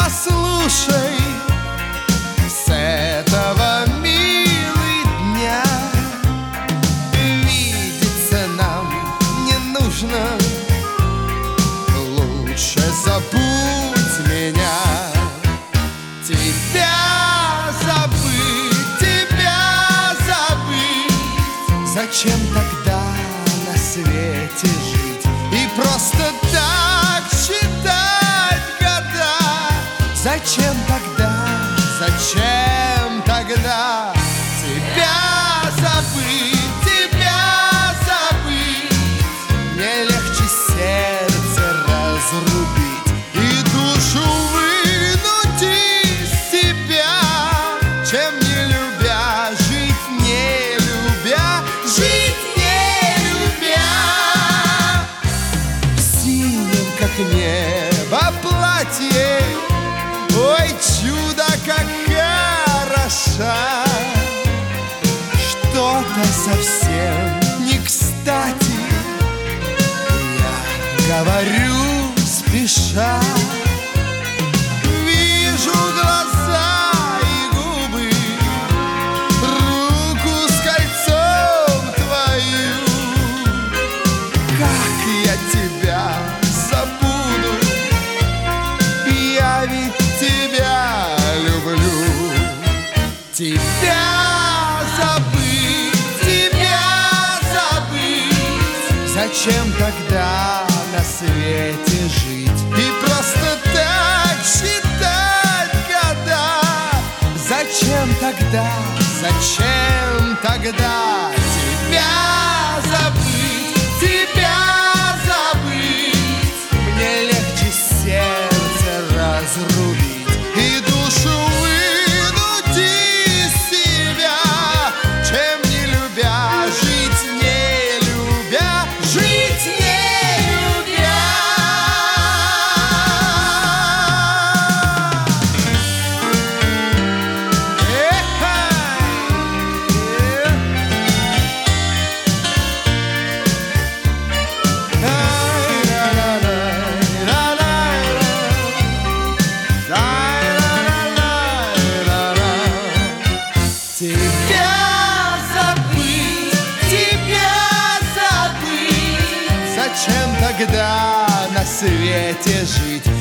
послушай, с этого милый дня видеться нам не нужно. Лучше забудь меня. Тебя забыть. Зачем тогда на свете жить и просто так считать года? Зачем тогда тебя забыть, Мне легче сердце разрубить и душу вынуть из себя, чем не любя, жить не любя. В синем, как небо, платье, ой, чудо, как хороша. Что-то совсем не кстати, я говорю спеша. Вижу глаза и губы, руку с кольцом твою. Как я тебя забуду, я ведь тебя люблю. Тебя забыть. Зачем тогда на свете жить и просто так считать года? Зачем тогда тебя забыть? Мне легче сердце разрубить и душу вынуть из себя, чем не любя, жить не любя. Тебя забыть. Зачем тогда на свете жить